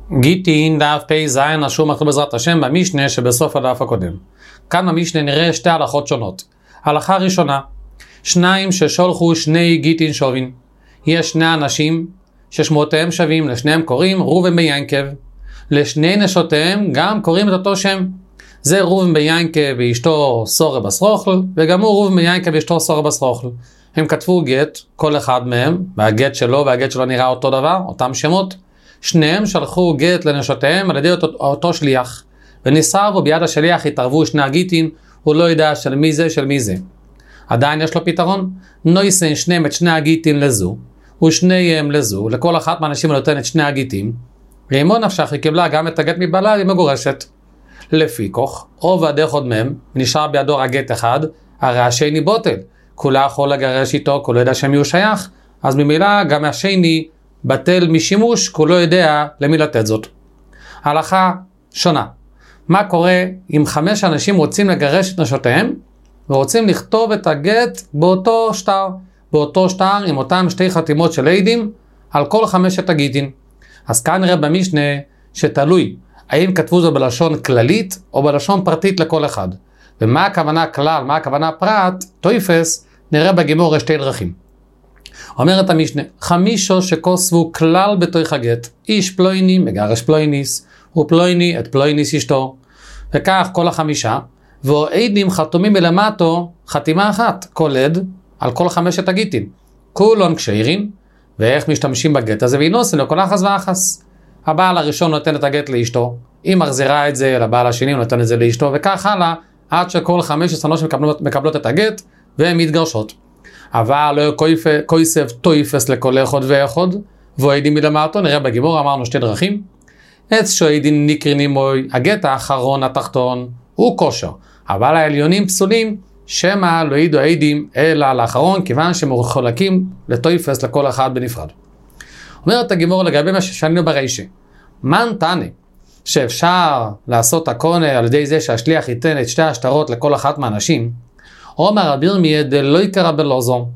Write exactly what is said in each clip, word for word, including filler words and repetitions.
גיטין דף פי זין אשור מתחיל בעזרת השם במשנה שבסוף הדף הקודם. כאן במשנה נראה שתי הלכות שונות. הלכה ראשונה, שניים ששולחו שני גיטין שובין. יש שני אנשים ששמותיהם שווים, לשניהם קוראים ראובן בן ינקב. לשני נשותיהם גם קוראים את אותו שם. זה ראובן בן ינקב ואשתו סורה בס רוחל, וגם הוא ראובן בן ינקב ואשתו סורה בס רוחל. הם כתבו גט, כל אחד מהם, והגט שלו והגט שלו נראה אותו דבר, אותם שמות. שניהם שלחו גט לנשותיהם על ידי אותו, אותו שליח. וניסר בו ביד השליח התערבו שני הגיטין, הוא לא ידע של מי זה של מי זה. עדיין יש לו פתרון, נויסן שניהם את שני הגיטין לזו, ושניהם לזו, לכל אחת מהאנשים נותן את שני הגיטים, ואימו נפשך היא קיבלה גם את הגט מבעלה, היא מגורשת. לפי כוח, רוב הדרך עוד מהם, נשאר בידו הגט אחד, הרי השני בוטל, כולה יכול לגרש איתו, כולה ידע שמי הוא שייך, אז ממילא גם השני בטל משימוש, כולו יודע למי לתת זאת. הלכה שונה. מה קורה אם חמש אנשים רוצים לגרש את נשותיהם, ורוצים לכתוב את הגט באותו שטר, באותו שטר עם אותם שתי חתימות של עדים, על כל חמשת הגיטין. אז כאן נראה במשנה שתלוי, האם כתבו זאת בלשון כללית, או בלשון פרטית לכל אחד. ומה הכוונה כלל, מה הכוונה פרט, טויפס, נראה בגמור שתי דרכים. אומרת המשנה, חמישו שכוסבו כלל בתוך הגט, איש פלויני מגרש פלויניס, ופלויני את פלויניס אשתו, וכך כל החמישה, ועדים חתומים מלמטו חתימה אחת, כל עד, על כל חמשת הגיטים. כולון כשאירים, ואיך משתמשים בגט הזה, וינוסן לכל אחס ואחס. הבעל הראשון נותן את הגט לאשתו, היא מחזירה את זה לבעל השני, נותן את זה לאשתו, וכך הלאה, עד שכל חמש עשרה מקבלות, מקבלות את הגט, והן מתגרשות. אבל לא כויסב טויפס לכל אחד ואחד, ועדים מלמטו, נראה בגימור, אמרנו שתי דרכים. עץ שעדים נקרנים מוי, הגט האחרון התחתון, הוא כושר, אבל העליונים פסולים, שמה לא ידעו עדים אלא לאחרון, כיוון שמחולקים לטויפס לכל אחד בנפרד. אומרת הגימור לגבי מה ששנינו ברישה, מן תענה, שאפשר לעשות הקונה על ידי זה שהשליח ייתן את שתי השטרות לכל אחת מהאנשים, אומר רבי ירמיה דלא יקרא בלוזו.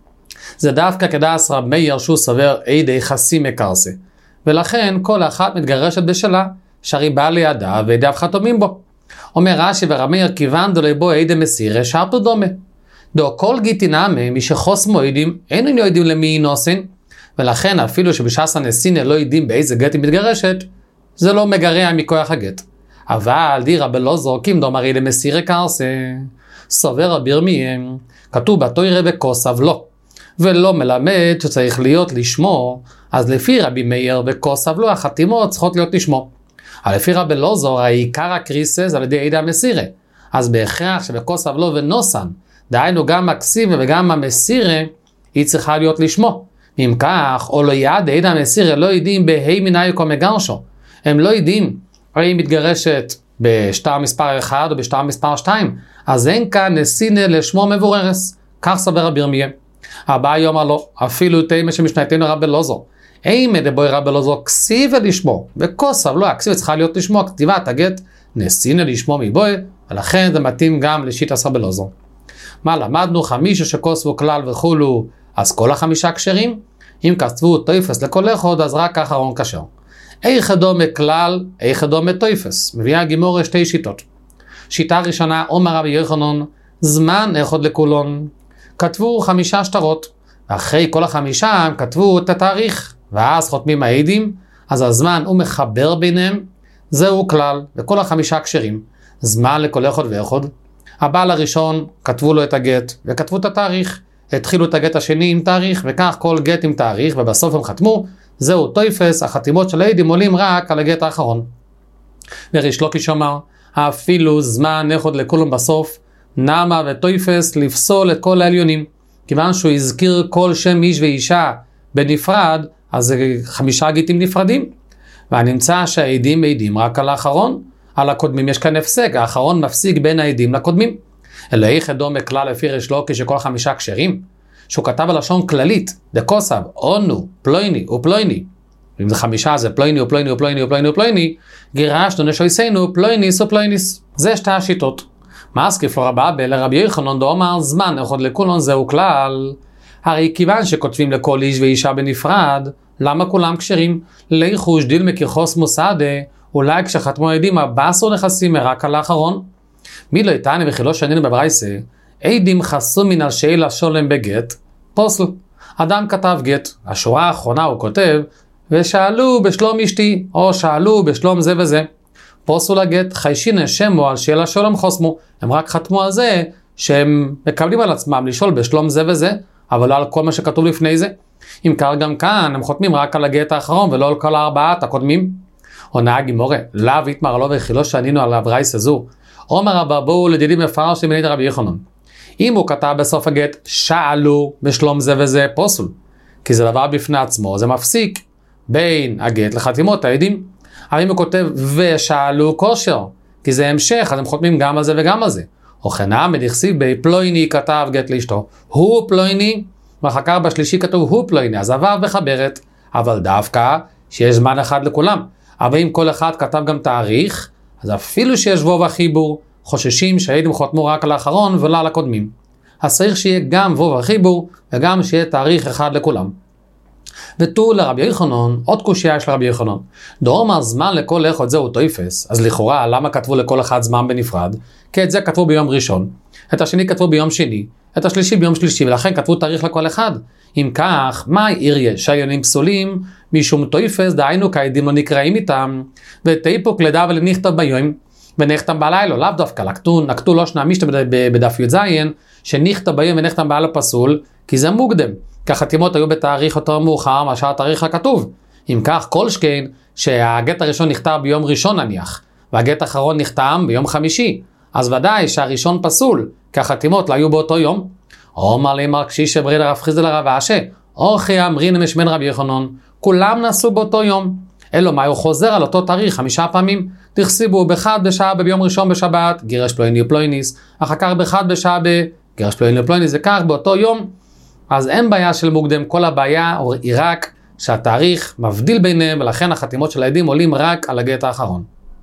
זה דווקא כדעס רב מאיר שהוא סובר עדי חסי מקרסה, ולכן כל אחת מתגרשת בשלה, שהרי בא לידה ועדיו חתומים בו. אומר רש"י ורב מאיר כיוון דולי בו עדי מסירה שרתו דומה. דו כל גיטינמי מי שחוסמו עדים אין לא יודעים למי נוסן, ולכן אפילו שבשעס הנסינה לא יודעים באיזה גט היא מתגרשת, זה לא מגרע מכוח הגט. אבל דירה בלוזו קים דומרי למסירה קרסה. סובר רבי ירמיה, כתוב בתורה וכוסב לא, ולא מלמד שצריך להיות לשמו, אז לפי רבי מאיר וכוסב לא, החתימות צריכות להיות לשמו. אבל לפי רבי לוזור, העיקר הקריסה זה על ידי עדי המסירה, אז בהכרח שבכוסב לא ונוסן, דהיינו גם הכסיבה וגם המסירה, היא צריכה להיות לשמו. אם כך, או לא יד עדי המסירה לא יודעים בהי מנהיוקו מגרשו, הם לא יודעים, הרי היא מתגרשת בשטר מספר אחד או בשטר מספר שתיים, אז אין כאן נסינה לשמו מבוררס, כך סבר רבי ירמיה. הבא יאמר לו, אפילו תימה שמשנייתנו רבי לוזור, אימה דבוי רבי לוזור כסיבה לשמו, וכוסב לא, הכסיבה צריכה להיות לשמו, כתיבת הגט נסינה לשמו מבוי, ולכן זה מתאים גם לשיטת רבי לוזור. מה למדנו? חמישה שכוסבו כלל וכולו, אז כל החמישה כשרים, אם כתבו טויפס לכל אחד, אז רק האחרון כשר. איך דומה כלל, איך דומה טויפס. מביאה גימור שתי שיטות. שיטה ראשונה, אומר רבי יוחנן, זמן אחד לכולון. כתבו חמישה שטרות, ואחרי כל החמישה הם כתבו את התאריך, ואז חותמים העדים, אז הזמן הוא מחבר ביניהם, זהו כלל, וכל החמישה כשרים. זמן לכל אחד ואחד. הבעל הראשון כתבו לו את הגט, וכתבו את התאריך. התחילו את הגט השני עם תאריך, וכך כל גט עם תאריך, ובסוף הם חתמו, זהו טויפס, החתימות של העדים עולים רק על הגט האחרון. וריש לוקיש אמר, אפילו זמן אחד לכולם בסוף, נמה וטויפס לפסול את כל העליונים, כיוון שהוא הזכיר כל שם איש ואישה בנפרד, אז זה חמישה גיטים נפרדים, והנמצא שהעדים העדים רק על האחרון, על הקודמים יש כאן הפסק, האחרון מפסיק בין העדים לקודמים. אלא איך דומה כלל לפי ריש לוקיש שכל חמישה כשרים, שהוא כתב בלשון כללית, דקוסב, אונו, פלויני ופלויני, אם זה חמישה זה פלויני ופלויני ופלויני ופלויני ופלויני, גירשנו נשויסנו פלויניס ופלויניס. זה שתי השיטות. מסקיף לרבה לרבי יוחנן דאמר זמן אחד לכולון זהו כלל, הרי כיוון שכותבים לכל איש ואישה בנפרד, למה כולם כשרים? ליחוש דיל מכיחוס מוסעדה, אולי כשחתמו עדים הבאסו נכסים רק על האחרון? מי לא איתני וכי שנינו בברייסה, עדים חסו מן על שאלה שולם בגט, פוסל. אדם כתב גט, השורה האחרונה הוא כותב, ושאלו בשלום אשתי, או שאלו בשלום זה וזה. פוסל הגט, חיישין שמו על שאלה שולם חוסמו, הם רק חתמו על זה, שהם מקבלים על עצמם לשאול בשלום זה וזה, אבל לא על כל מה שכתוב לפני זה. אם כך גם כאן, הם חותמים רק על הגט האחרון, ולא על כל הארבעת הקודמים. עונה הגימורה, לאו יתמר לו וכי לא שנינו על הברייס הזו. אומר רבה בואו לדידי מפרש למנית רבי יוחנן. אם הוא כתב בסוף הגט, שאלו בשלום זה וזה פוסל. כי זה דבר בפני עצמו, זה מפסיק בין הגט לחתימות העדים. אבל אם הוא כותב ושאלו כושר, כי זה המשך, אז הם חותמים גם על זה וגם על זה. או חנם בדכסיב בי פלויני כתב גט לאשתו. הוא פלויני, ואחר כך בשלישי כתוב הוא פלויני, אז עבר בחברת. אבל דווקא שיש זמן אחד לכולם. אבל אם כל אחד כתב גם תאריך, אז אפילו שיש וו וחיבור, חוששים שהעדים חותמו רק על האחרון ולא על הקודמים. אז צריך שיהיה גם וו וחיבור, וגם שיהיה תאריך אחד לכולם. ותו לרבי יוחנן, עוד קושיה של רבי יוחנן. דאמר זמן לכל אחד זהו תופס, אז לכאורה למה כתבו לכל אחד זמן בנפרד? כי את זה כתבו ביום ראשון, את השני כתבו ביום שני, את השלישי ביום שלישי, ולכן כתבו תאריך לכל אחד. אם כך, מה יריה שהעניינים פסולים? משום תופס, דהיינו כעדים לא נקראים איתם, ותאיפוק לדע ולנכתב ביום, ונכתב בלילה, לאו דווקא, נקטו, נקטו לא שנה משתה בדף י"ז, שנכתב ביום ונכתב בלילה פסול, כי זה מוקדם. כי החתימות היו בתאריך יותר מאוחר מאשר התאריך הכתוב. אם כך, כל שכן שהגט הראשון נכתב ביום ראשון נניח, והגט האחרון נחתם ביום חמישי, אז ודאי שהראשון פסול, כי החתימות לא היו באותו יום. אומר לי מר קשיש שברית הרב חיסדא לרב אשי, אוכי אמרין משמן רבי יוחנן, כולם נעשו באותו יום. אלו מה הוא חוזר על אותו תאריך חמישה פעמים, תכסיבו באחד בשעה ביום ראשון בשבת, גירש פלויני ופלויניס, אחר כך באחד בשעה בגירש פלויני ופלויניס, וכך באותו יום. אז אין בעיה של מוקדם, כל הבעיה היא רק שהתאריך מבדיל ביניהם, ולכן החתימות של העדים עולים רק על הגט האחרון.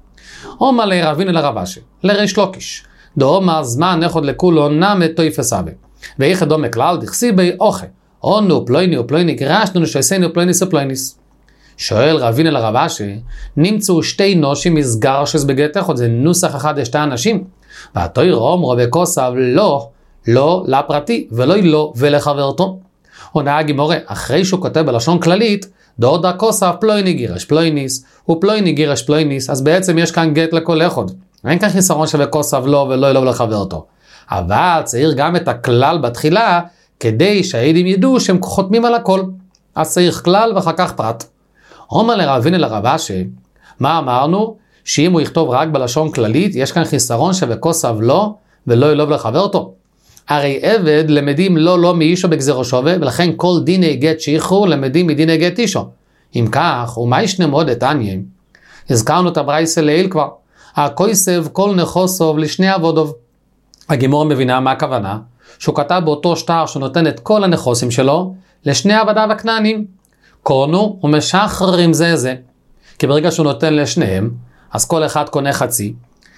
אומר לי רבינו לרב אשי, לריש לוקיש, דאמר זמן אחד לכולו נמי תופס אבי, ואיך דומה כלל דכסיבי אוכל, אונו פלויני ופלויני גירשנו נשייסנו פלויניס ופלויניס. שואל רבינו לרב אשי, נמצאו שתי נושים מסגר שז בגט אחד, זה נוסח אחד לשתי אנשים, והתויר אומרו בכוסף לא, לא לפרטי, ולא לא ולחברתו. עונה הגימורה, אחרי שהוא כותב בלשון כללית, דוד הכוסף פלויני גירש פלויניס, ופלויני גירש פלויניס, אז בעצם יש כאן גט לכל אחד. אין כאן חיסרון שבכוסף לא ולא לא ולחברתו. אבל צריך גם את הכלל בתחילה, כדי שהעדים ידעו שהם חותמים על הכל. אז צריך כלל ואחר כך פרט. אומר לרבינו לרב אשי, מה אמרנו? שאם הוא יכתוב רק בלשון כללית, יש כאן חיסרון שבכוסף לא ולא לא ולחברתו. הרי עבד למדים לא לא מאישו בגזרו שווה, ולכן כל דיני גט שיחרו למדים מדיני גט אישו. אם כך, ומה ישנה מאוד את עניין? הזכרנו את הברייסה לעיל כבר. הכויסב כל נחוסוב לשני עבודוב. הגימור מבינה מה הכוונה? שהוא כתב באותו שטר שנותן את כל הנכוסים שלו, לשני עבדיו הכנענים. קורנו ומשחררים זה זה. כי ברגע שהוא נותן לשניהם, אז כל אחד קונה חצי.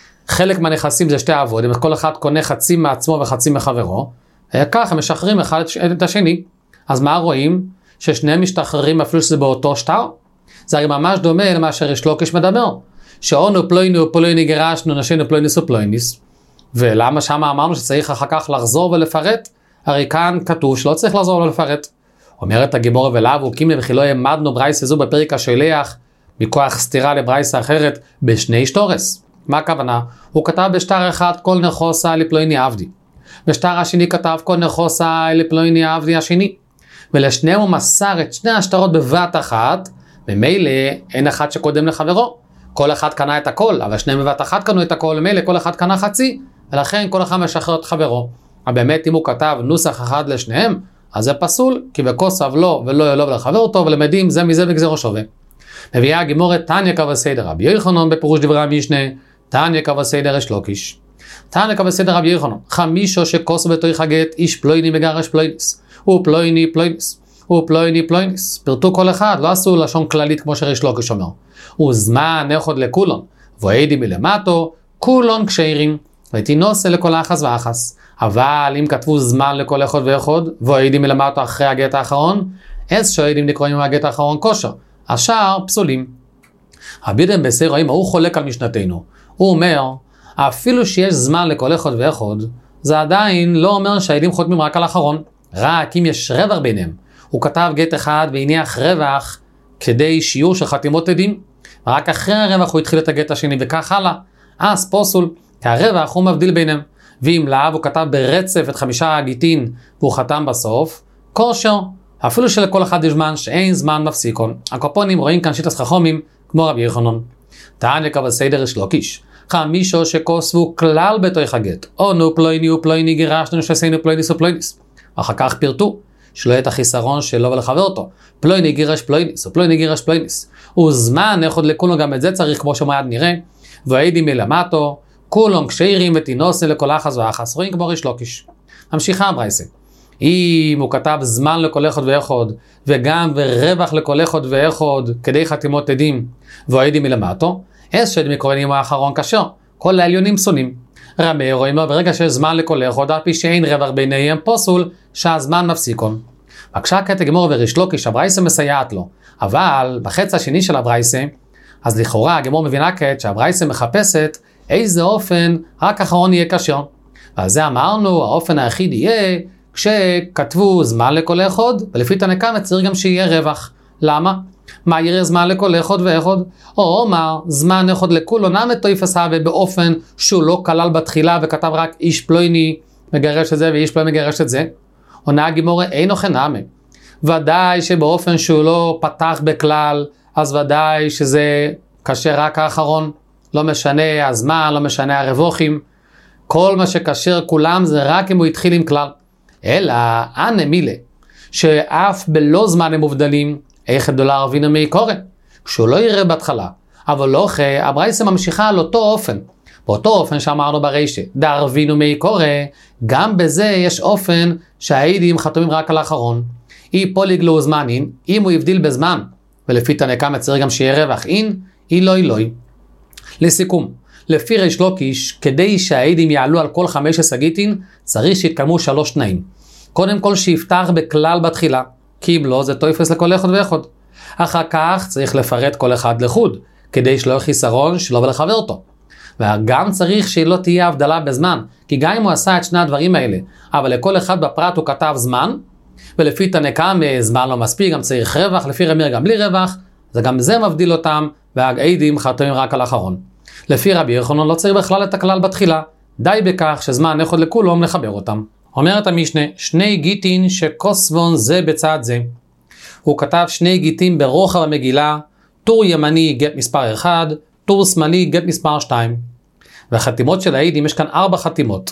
חלק מהנכסים זה שתי עבודים, אז כל אחד קונה חצי מעצמו וחצי מחברו, וככה משחררים אחד את השני. אז מה רואים? ששניהם משתחררים אפילו שזה באותו שטר? זה הרי ממש דומה למה שריש לוקיש מדבר. שאונו פלויני ופלויני גירשנו נשינו פלויניס ופלויניס. ולמה שם אמרנו שצריך אחר כך לחזור ולפרט? הרי כאן כתוב שלא צריך לחזור ולפרט. אומרת הגימורה ולאו וקימנה וכי לא העמדנו ברייסה זו בפרק השולח, מכוח סתירה לברייסה אחרת, בשני שטורס. מה הכוונה? הוא כתב בשטר אחד כל נחוסה לפלויני עבדי. בשטר השני כתב כל נחוסה לפלויני עבדי השני. ולשניהם הוא מסר את שני השטרות בבת אחת, ממילא אין אחד שקודם לחברו. כל אחד קנה את הכל, אבל שניהם בבת אחת קנו את הכל, ממילא כל אחד קנה חצי, ולכן כל אחד משחרר את חברו. אבל באמת אם הוא כתב נוסח אחד לשניהם, אז זה פסול, כי בכוסף לא ולא ילוב לחבר אותו, ולמדים זה מזה וגזרו שווה. מביאה הגימורת תניא קבע סדר רבי יוחנן בפירוש דברי המשנה, תניא קבע סדר ריש לוקיש. תניא קבע סדר רבי יוחנן, חמישו שכוסו בתוך הגט, איש פלויני מגרש פלויניס, הוא פלויני פלויניס, הוא פלויני פלויניס. פרטו כל אחד, לא עשו לשון כללית כמו שריש לוקיש אומר. וזמן אחד לכולון, ועדים מלמטו, כולון כשרים, ותינוסה לכל אחס ואחס. אבל אם כתבו זמן לכל אחד ואחד, ועדים מלמטו אחרי הגט האחרון, אז שהעדים נקראים עם הגט האחרון כושר, השאר פסולים. רבי יהודה בן בסיירא הוא חולק על משנתנו. הוא אומר, אפילו שיש זמן לכל אחד ואחד, זה עדיין לא אומר שהעדים חותמים רק על האחרון, רק אם יש רווח ביניהם. הוא כתב גט אחד והניח רווח כדי שיעור של חתימות עדים, ורק אחרי הרווח הוא התחיל את הגט השני וכך הלאה. אז פוסול, כי הרווח הוא מבדיל ביניהם. ואם לאו הוא כתב ברצף את חמישה הגיטין והוא חתם בסוף, כושר, אפילו שלכל אחד יש זמן שאין זמן מפסיקון. הקופונים רואים כאן שיטת חכמים כמו רבי יוחנן. תענית בסדר יש לוקיש. חמישו שכוסבו כלל בתוך הגט. אונו פלויני ופלויני גירשנו שעשינו פלויניס ופלויניס. ואחר כך פירטו, שלא יהיה את החיסרון שלו ולחבר אותו. פלויני גירש פלויניס ופלויני גירש פלויניס. וזמן איך עוד לכולו גם את זה צריך כמו שמיד נראה. והעדים מלמטו, כולם כשיירים ותינוסים לכל אחס ואחס. רואים כמו ריש לוקיש. ממשיכה הברייסה. אם הוא כתב זמן לכל אחד ואחד, וגם ורווח לכל אחד ואחד, כדי חתימות עדים, והעדים מלמטו, אז שעדים מקורנים האחרון כשר, כל העליונים פסולים. רמי רואים לו, ברגע שיש זמן לכל אחד, על פי שאין רווח ביניהם פוסול, שהזמן מפסיקון. בבקשה קטע גמור וריש לוקיש, הברייסה מסייעת לו, אבל בחץ השני של הברייסה, אז לכאורה הגמור מבינה כעת שהברייסה מחפשת איזה אופן רק אחרון יהיה כשר. ועל זה אמרנו, האופן היחיד יהיה כשכתבו זמן לכל אחד, ולפי תנקה מצריך גם שיהיה רווח. למה? מה יראה זמן לכל אחד ואחד? או אומר, זמן אחד לכולו נמי תויפס הווה באופן שהוא לא כלל בתחילה וכתב רק איש פלויני מגרש את זה ואיש פלויני מגרש את זה. עונה גימורה אינו חנמי. ודאי שבאופן שהוא לא פתח בכלל, אז ודאי שזה קשה רק האחרון. לא משנה הזמן, לא משנה הרווחים. כל מה שקשר כולם זה רק אם הוא התחיל עם כלל. אלא, אנה מילה, שאף בלא זמן הם מובדלים, איך דולר אבינו מי קורא, כשהוא לא יראה בהתחלה, אבל לא אחרי, הברייסה ממשיכה על אותו אופן, באותו אופן שאמרנו ברישה, דר אבינו מי קורא, גם בזה יש אופן שהעדים חתומים רק על האחרון, אי פוליגלו זמנין, אם הוא יבדיל בזמן, ולפי תנקה מצריך גם שיהיה רווח אין, אילוי לוי. לסיכום, לפי ריש לוקיש, כדי שהעדים יעלו על כל חמש הסגיטין, צריך שיתקיימו שלוש תנאים. קודם כל שיפתח בכלל בתחילה, כי אם לא זה תויפס לכל אחד ואחד. אחר כך צריך לפרט כל אחד לחוד, כדי שלא יהיה חיסרון שלא ולחבר אותו. וגם צריך שלא תהיה הבדלה בזמן, כי גם אם הוא עשה את שני הדברים האלה, אבל לכל אחד בפרט הוא כתב זמן, ולפי תנקה זמן לא מספיק, גם צריך רווח, לפי רמיר גם בלי רווח, זה גם זה מבדיל אותם, והעדים חתומים רק על האחרון. לפי רבי יוחנן לא צריך בכלל את הכלל בתחילה, די בכך שזמן אחד לכולם לחבר אותם. אומרת המשנה, שני גיטין שכוסבון זה בצד זה. הוא כתב שני גיטין ברוחב המגילה, טור ימני גט מספר אחד, טור שמאלי גט מספר שתיים. והחתימות של העדים יש כאן ארבע חתימות.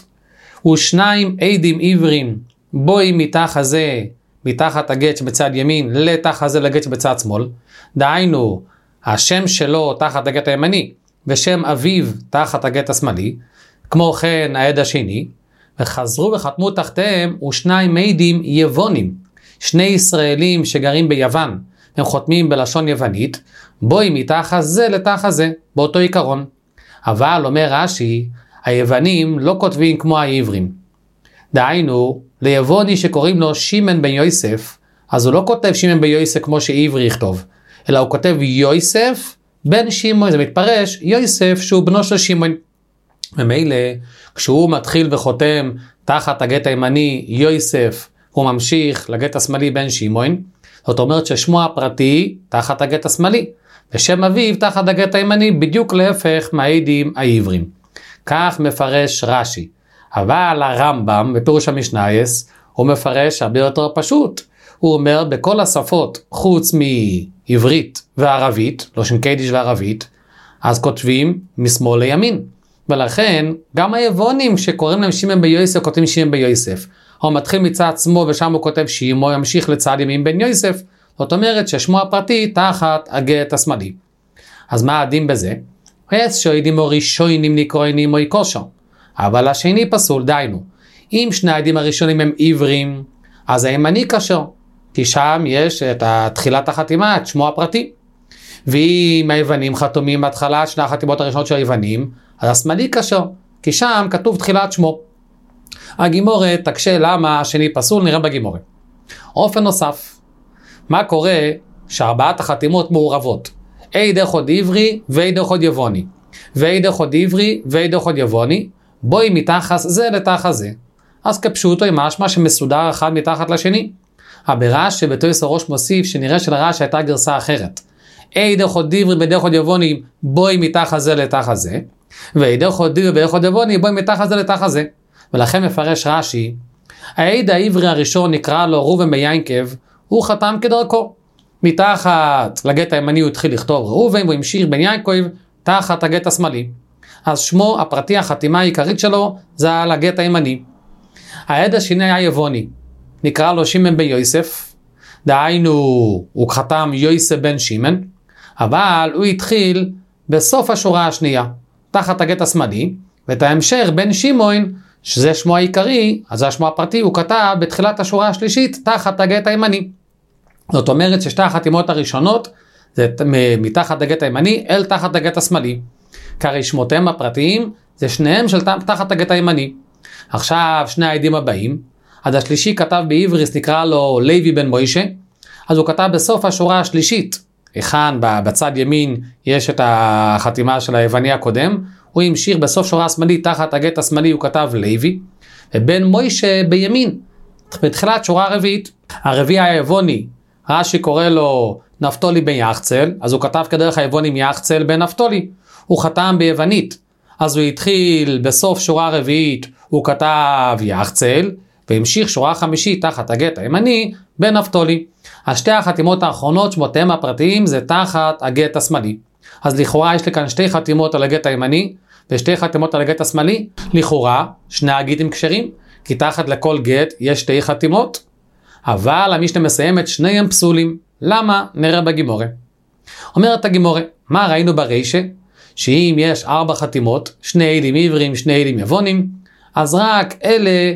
ושניים עדים עברים, בואי מתחת זה, מתחת הגט שבצד ימין, לתחת זה לגט שבצד שמאל. דהיינו, השם שלו תחת הגט הימני, ושם אביו תחת הגט השמאלי, כמו כן העד השני, וחזרו וחתמו תחתיהם ושניים עדים יוונים, שני ישראלים שגרים ביוון, הם חותמים בלשון יוונית, בואי מתחת זה לתחת זה, באותו עיקרון. אבל אומר רש"י, היוונים לא כותבים כמו העברים. דהיינו, ליווני שקוראים לו שמעון בן יוסף, אז הוא לא כותב שמעון בן יוסף כמו שעברי יכתוב, אלא הוא כותב יוסף בן שמעון, זה מתפרש יוסף שהוא בנו של שמעון. ומילא, כשהוא מתחיל וחותם תחת הגט הימני יוסף, הוא ממשיך לגט השמאלי בן שמעון, זאת אומרת ששמו הפרטי תחת הגט השמאלי, ושם אביו תחת הגט הימני בדיוק להפך מהעדים העברים. כך מפרש רש"י. אבל הרמב"ם בפירוש המשנייס הוא מפרש הרבה יותר פשוט. הוא אומר בכל השפות חוץ מעברית וערבית, לא שם קיידיש וערבית, אז כותבים משמאל לימין. ולכן גם היוונים שקוראים להם שמעון בן יוסף כותבים שמעון בן יוסף. הוא מתחיל מצד שמאל ושם הוא כותב שמעון, ימשיך לצד ימין בן יוסף. זאת אומרת ששמו הפרטי תחת הגט השמאלי. אז מה הדין בזה? אז שהעדים הראשונים נקראים מוי כושר. אבל השני פסול, דיינו. אם שני העדים הראשונים הם עברים, אז הימני כשר. כי שם יש את תחילת החתימה, את שמו הפרטי. ואם היוונים חתומים בהתחלה, שני החתימות הראשונות של היוונים, אז השמאלי כשר. כי שם כתוב תחילת שמו. הגימורה תקשה למה השני פסול, נראה בגימורה. אופן נוסף. מה קורה שארבעת החתימות מעורבות? עד אחד עברי ועד אחד יווני. ועד אחד עברי ועד אחד יווני. בואי מתחת זה לתחת זה. אז כפשוטו עם משמע שמסודר אחד מתחת לשני. הברש שבתויס הראש מוסיף שנראה שלרש הייתה גרסה אחרת. עד אחד עברי ועד אחד יווני בואי מתחת זה לתחת זה. ועד אחד עברי ועד אחד יווני בואי מתחת זה לתחת זה. ולכן מפרש רש"י, העד העברי הראשון נקרא לו ראובן בן ינקב, הוא חתם כדרכו. מתחת לגט הימני הוא התחיל לכתוב ראובן, והוא המשיך בן ינקב תחת הגט השמאלי. אז שמו הפרטי, החתימה העיקרית שלו, זה על הגט הימני. העד השני היה יווני, נקרא לו שמעון בן יוסף, דהיינו הוא חתם יוסף בן שמעון, אבל הוא התחיל בסוף השורה השנייה, תחת הגט השמאלי, ואת ההמשך בן שמעון, שזה שמו העיקרי, אז זה השמו הפרטי, הוא כתב בתחילת השורה השלישית, תחת הגט הימני. זאת אומרת ששתי החתימות הראשונות, זה מתחת הגט הימני אל תחת הגט השמאלי. כרי שמותיהם הפרטיים, זה שניהם של תחת הגט הימני. עכשיו שני העדים הבאים, אז השלישי כתב בעבריס, נקרא לו לוי בן מוישה, אז הוא כתב בסוף השורה השלישית, היכן בצד ימין יש את החתימה של היווני הקודם, הוא המשיך בסוף שורה השמאלית, תחת הגט השמאלי הוא כתב לוי, ובן מוישה בימין, בתחילת שורה הרביעית, הרביעי היווני, רש"י קורא לו נפתולי בן יחצל, אז הוא כתב כדרך היוונים יחצל בן נפתולי, הוא חתם ביוונית, אז הוא התחיל בסוף שורה רביעית, הוא כתב יחצל, והמשיך שורה חמישית תחת הגט הימני בן נפתולי. אז שתי החתימות האחרונות שמותיהם הפרטיים זה תחת הגט השמאלי. אז לכאורה יש לי כאן שתי חתימות על הגט הימני, ושתי חתימות על הגט השמאלי, לכאורה שני הגיטים כשרים, כי תחת לכל גט יש שתי חתימות, אבל המשנה מסיימת שניהם פסולים. למה? נראה בגימורה. אומרת הגימורה, מה ראינו ברישה? שאם יש ארבע חתימות, שני עדים עבריים, שני עדים יוונים, אז רק אלה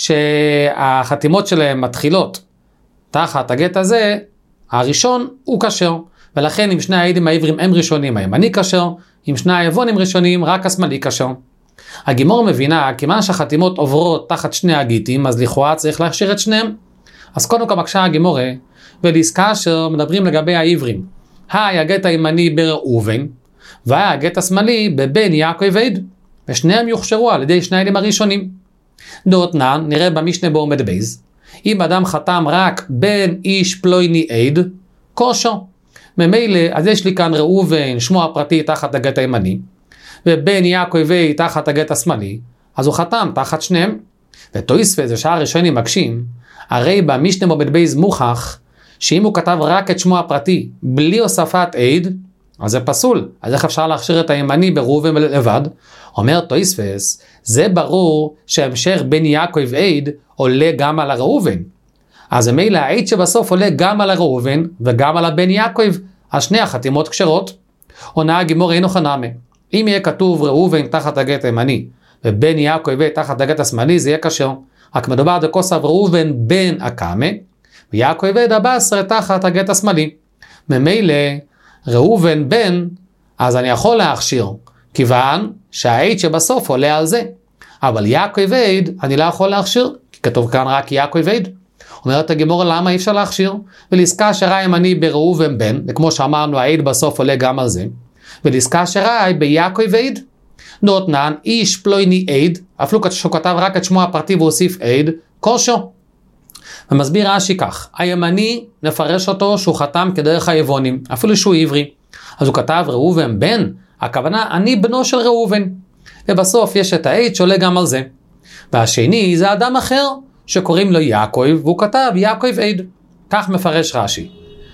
שהחתימות שלהם מתחילות תחת הגט הזה, הראשון הוא כשר, ולכן אם שני העדים העברים הם ראשונים, הימני כשר, אם שני היוונים ראשונים, רק השמאלי כשר. הגימורה מבינה, כיוון שהחתימות עוברות תחת שני הגיטים, אז לכאורה צריך להכשיר את שניהם. אז קודם כל מקשה הגימורה, ולהזכשר מדברים לגבי העברים. היי הגט הימני בראובן, והי הגט השמאלי בבן יעקב עד, ושניהם יוכשרו על ידי שני העדים הראשונים. דאותנן, נראה במשנה בעומד בייז, אם אדם חתם רק בן איש פלויני עד, כושר. ממילא, אז יש לי כאן ראובן, שמו הפרטי תחת הגט הימני, ובן יעקב עד תחת הגט השמאלי, אז הוא חתם תחת שניהם. ותויספס ושאר הראשונים מקשים, הרי במשנה בעומד בייז מוכח, שאם הוא כתב רק את שמו הפרטי, בלי הוספת עד, אז זה פסול. אז איך אפשר להכשיר את הימני בראובן לבד? אומר תויספס, זה ברור שהמשך בן יעקב עד עולה גם על הראובן. אז מילא העד שבסוף עולה גם על הראובן וגם על הבן יעקב, אז שני החתימות כשרות. עונה הגימורה אינו חנמה. אם יהיה כתוב ראובן תחת הגט הימני ובן יעקב עד תחת הגט השמאלי, זה יהיה כשר. רק מדובר דקוסב ראובן בן הקמה, ויעקב עד הבא עשרה תחת הגט השמאלי. ממילא ראובן בן, אז אני יכול להכשיר, כיוון שהעד שבסוף עולה על זה. אבל יעקב עד, אני לא יכול להכשיר, כי כתוב כאן רק יעקב עד. אומרת הגימורה, למה אי אפשר להכשיר? ולזכה שראי ימני בראובן בן, וכמו שאמרנו, העד בסוף עולה גם על זה. ולזכה שראי ביעקב עד, דאותנן, איש פלויני עד, אפילו שהוא כתב רק את שמו הפרטי והוסיף עד, כושו. ומסביר רש"י כך, הימני נפרש אותו שהוא חתם כדרך היוונים, אפילו שהוא עברי. אז הוא כתב ראובן בן, הכוונה אני בנו של ראובן. ובסוף יש את העד שעולה גם על זה. והשני זה אדם אחר שקוראים לו יעקב, והוא כתב יעקב עד. כך מפרש רש"י.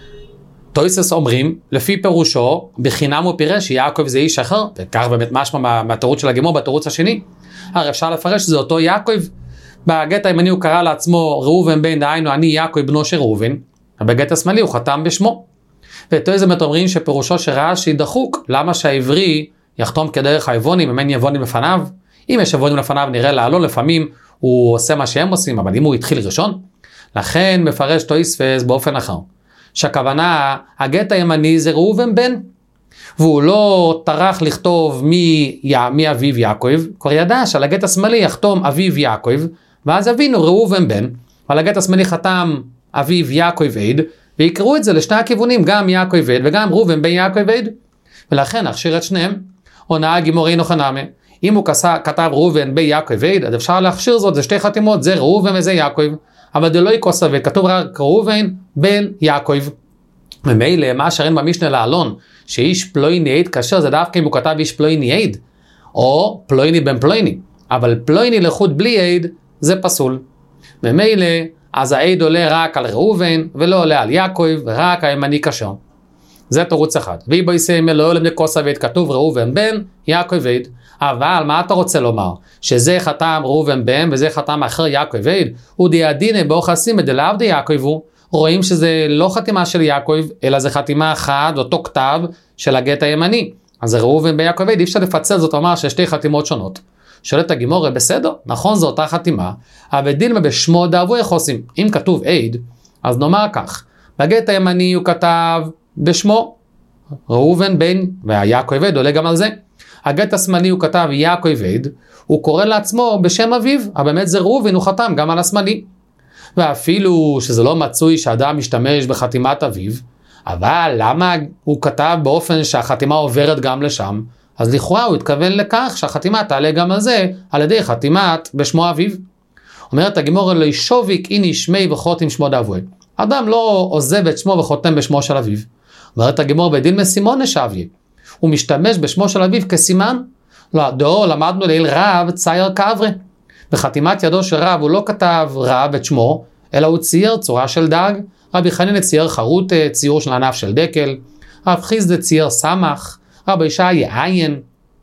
תויסס אומרים, לפי פירושו, בחינם הוא פירש שיעקב זה איש אחר, וכך באמת משמע מהתירוץ של הגימור בתירוץ השני. הרי אפשר לפרש שזה אותו יעקב. בגט הימני הוא קרא לעצמו ראובן בן, דהיינו אני יעקב בנו של ראובן, ובגט השמאלי הוא חתם בשמו. ותויסס אומרים שפירושו שרש"י דחוק, למה שהעברי יחתום כדרך היוונים, אם אין יוונים לפניו? אם יש יוונים לפניו נראה לעלו, לפעמים הוא עושה מה שהם עושים, אבל אם הוא התחיל ראשון, לכן מפרש תויספס באופן אחר. שהכוונה, הגט הימני זה ראובן בן, והוא לא טרח לכתוב מי, מי אביו יעקב, כבר ידע שעל הגט השמאלי יחתום אביו יעקב, ואז הבינו ראובן בן, ועל הגט השמאלי חתם אביו יעקב עד, ויקראו את זה לשני הכיוונים, גם יעקב עד וגם ראובן בן יעקב עד, ולכן נכשיר את שניהם. עונה הגימור אינו חנמי, אם הוא כתב ראובן בן יעקב עד, אז אפשר להכשיר זאת, זה שתי חתימות, זה ראובן וזה יעקב, אבל זה לא יקוסה, וכתוב רק ראובן בן יעקב. ומילא מה שראינו במשנה לאלון, שאיש פלויני עד כשר, זה דווקא אם הוא כתב איש פלויני עד, או פלויני בן פלויני, אבל פלויני לחוד בלי עד, זה פסול. ומילא, אז העד עולה רק על ראובן, ולא עולה על יעקב, ורק הימני כשר. זה תירוץ אחד. ואי בו יסיים אלוהו למנקוסה ועד, כתוב ראובן בן יעקב עד, אבל מה אתה רוצה לומר? שזה חתם ראובן בן, וזה חתם אחר יעקב עד, הוא דיאדינה באוחסים דלאו די יעקב הוא, רואים שזה לא חתימה של יעקב, אלא זה חתימה אחת, אותו כתב של הגט הימני. אז זה ראובן בן יעקב עד, אי אפשר לפצל זאת, אומר ששתי חתימות שונות. שואלת הגימורה, בסדר, נכון זו אותה חתימה, אבל דילמה בשמו דאבו איך עושים. אם כתוב עד, אז נאמר כך, בגט הימני הוא כתב בשמו, ראובן בן, ויעקב עד עולה גם על זה. הגט השמאלי הוא כתב יעקב עד, הוא קורא לעצמו בשם אביו, אבל באמת זה ראובן, הוא חתם גם על השמאלי. ואפילו שזה לא מצוי שאדם משתמש בחתימת אביו, אבל למה הוא כתב באופן שהחתימה עוברת גם לשם? אז לכאורה הוא התכוון לכך שהחתימה תעלה גם על זה, על ידי חתימת בשמו אביו. אומרת הגימורה, לא ישוביק איני שמי וחותם שמו דאבוי. אדם לא עוזב את שמו וחותם בשמו של אביו. אומרת הגימורה, בדין מסימון שביה, הוא משתמש בשמו של אביו כסימן. לא, דו למדנו ליל רב צייר כאברה. בחתימת ידו של רב הוא לא כתב רב את שמו, אלא הוא צייר צורה של דג. רבי חנינא צייר חרוט, ציור של ענף של דקל. רב חיסדא צייר סמך. רבי ישעיה עין.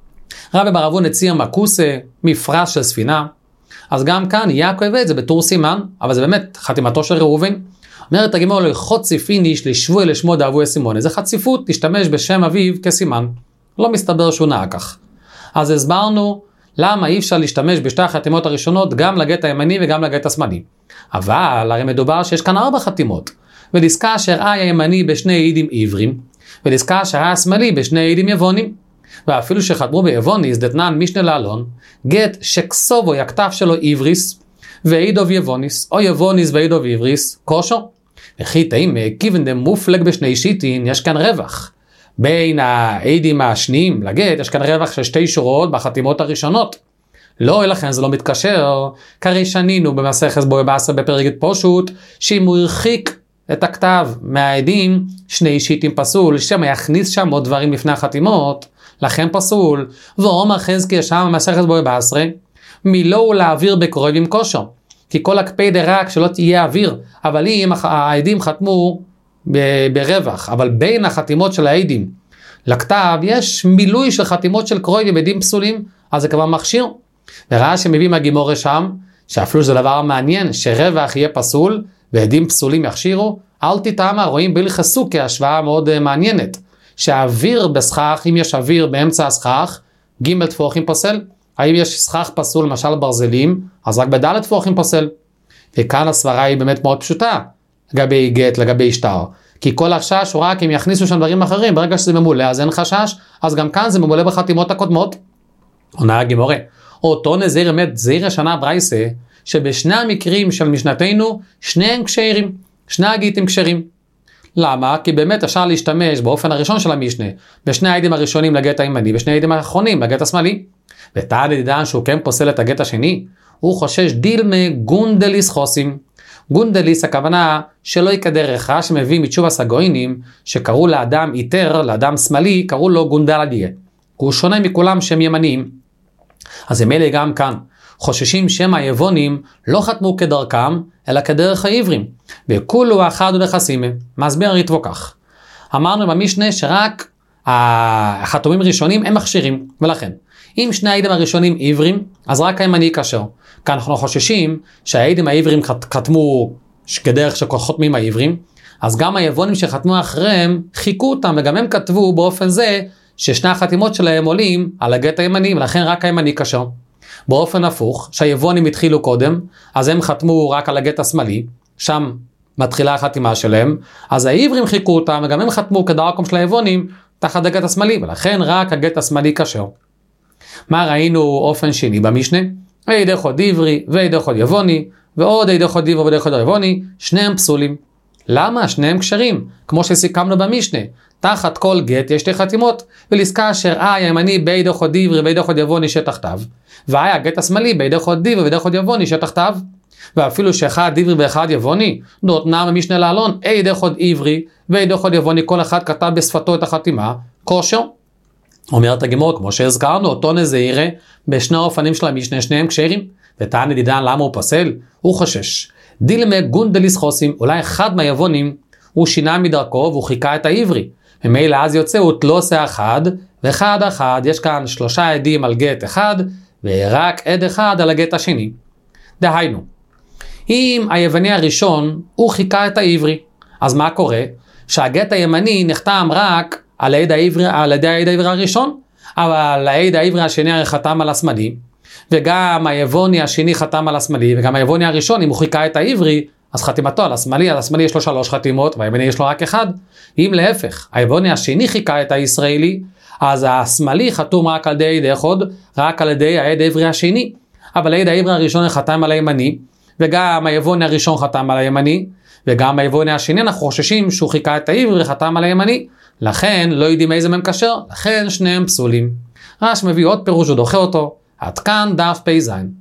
רבי בר אבונה צייר מקוסה, מפרש של ספינה. אז גם כאן יעקב עד זה בתור סימן, אבל זה באמת חתימתו של ראובן. אומרת הגימורה, לא חוציפין איש לשבוי לשמו דאבוי סימוני. זה חציפות, תשתמש בשם אביו כסימן. לא מסתבר שהוא נעה כך. אז הסברנו למה אי אפשר להשתמש בשתי החתימות הראשונות גם לגט הימני וגם לגט השמאלי. אבל הרי מדובר שיש כאן ארבע חתימות. ודסקה שראה הימני בשני עדים עברים, ודסקה שראה השמאלי בשני עדים יבונים. ואפילו שחתמו ביבוניס דתנן משנה לאלון, גט שכסובו הכתב שלו עבריס, ועידוב יבוניס, או יבוניס ועידוב עבריס, קושו. וכי תאים כיוון דם מופלג בשני שיטין, יש כאן רווח. בין העדים השניים לגט, יש כאן רווח של שתי שורות בחתימות הראשונות. לא, לכן זה לא מתקשר, כרי שנינו במסכת בבא בסרה בפרק פשוט, שאם הוא הרחיק את הכתב מהעדים, שני שיטים פסול, שמה יכניס שם עוד דברים לפני החתימות, לכן פסול. ואומר חזקיה שם במסכת בבא בסרה, מילו הוא להעביר בקרוב עם כושר, כי כל הקפדה רק שלא תהיה אוויר, אבל אם העדים חתמו ברווח, אבל בין החתימות של העדים לכתב יש מילוי של חתימות של קרובים עדים פסולים, אז זה כבר מכשיר. וראה שמביא מהגימורה שם, שאפילו זה דבר מעניין, שרווח יהיה פסול ועדים פסולים יכשירו, אל תטעמה, רואים בהלכות כהשוואה מאוד מעניינת, שהאוויר בסכך, אם יש אוויר באמצע הסכך, ג' תפוחים פוסל. האם יש סכך פסול, למשל ברזלים, אז רק בד' תפוחים פוסל. וכאן הסברה היא באמת מאוד פשוטה, לגבי גט, לגבי שטר. כי כל החשש הוא רק אם יכניסו שם דברים אחרים, ברגע שזה ממולא אז אין חשש, אז גם כאן זה ממולא בחתימות הקודמות. עונה הגימורה, אותו נזיר אמת, זיר השנה ברייסה, שבשני המקרים של משנתנו, שניהם כשרים, שני הגיטים כשרים. למה? כי באמת אפשר להשתמש באופן הראשון של המשנה, בשני העדים הראשונים לגט הימני, בשני העדים האחרונים לגט השמאלי. ותעד ידידן שהוא כן פוסל את הגט השני, הוא חושש דילמה גונדליס חוסים. גונדליס הכוונה שלא יקדר רחה, שמביא מתשוב הסגוינים, שקראו לאדם איתר, לאדם שמאלי, קראו לו גונדלדיה. הוא שונה מכולם שהם ימניים. אז הם אלה גם כאן. חוששים שהם היבונים לא חתמו כדרכם, אלא כדרך העברים. וכולו אחד ודחסימה. מסביר הריטבו כך. אמרנו במשנה שרק החתומים הראשונים הם מכשירים, ולכן. אם שני העדים הראשונים עברים, אז רק הימני כשר. כאן אנחנו חוששים שהעדים העברים חתמו כדרך שחותמים העברים, אז גם היבונים שחתמו אחריהם חיכו אותם, וגם הם כתבו באופן זה ששני החתימות שלהם עולים על הגט הימני, ולכן רק הימני כשר. באופן הפוך, שהיבונים התחילו קודם, אז הם חתמו רק על הגט השמאלי, שם מתחילה החתימה שלהם, אז העברים חיכו אותם, וגם הם חתמו כדרכם של היבונים תחת הגט השמאלי, ולכן רק הגט השמאלי כשר. מה ראינו אופן שני במשנה? אידך עוד עברי ואידך עוד יבוני, ועוד אידך עוד עברי ואידך עוד יבוני, שניהם פסולים. למה? שניהם כשרים, כמו שסיכמנו במשנה. תחת כל גט יש שתי חתימות, ולעסקה אשר אה הימני בידי חוד עברי בידי חוד יבוני שתחתיו, והיה הגט השמאלי בידי חוד עברי ובידי חוד יבוני שתחתיו. ואפילו שאחד עברי ואחד יבוני, נותנה במשנה לעלון, אידי חוד עברי ואידי חוד יבוני, כל אחד כתב בשפתו את החתימה, כושר. אומרת הגמרא, כמו שהזכרנו, אותו נזירה בשני האופנים של המשנה, שניהם כשרים. ותענה דידן, למה הוא פוסל? הוא חושש. דילמה גונדליס חוסים, אולי אחד מהיבונים הוא שינה מדרכו והוא חיכה את העברי. ומילא אז יוצא הוא תלוסה אחד, ואחד אחד, יש כאן שלושה עדים על גט אחד, ורק עד אחד על הגט השני. דהיינו, אם היווני הראשון הוא חיכה את העברי, אז מה קורה? שהגט הימני נחתם רק על העד העברי, על ידי העד העברי הראשון, אבל העד העברי השני הרי חתם על השמאלי, וגם היווני השני חתם על השמאלי, וגם היווני הראשון, אם הוא חיכה את העברי, אז חתימתו על השמאלי, על השמאלי יש לו שלוש חתימות, והיווני יש לו רק אחד. אם להפך, היווני השני חיכה את הישראלי, אז השמאלי חתום רק על ידי עד אחד, רק על ידי העד העברי השני, אבל העד העברי הראשון חתם על הימני, וגם היווני הראשון חתם על הימני, וגם היווני השני אנחנו חוששים שהוא חיכה את העברי חתם על הימני, לכן לא יודעים איזה מהם כשר, לכן שניהם פסולים. רש מביא עוד פירוש ודוחה אותו, עד כאן דף פ"ז.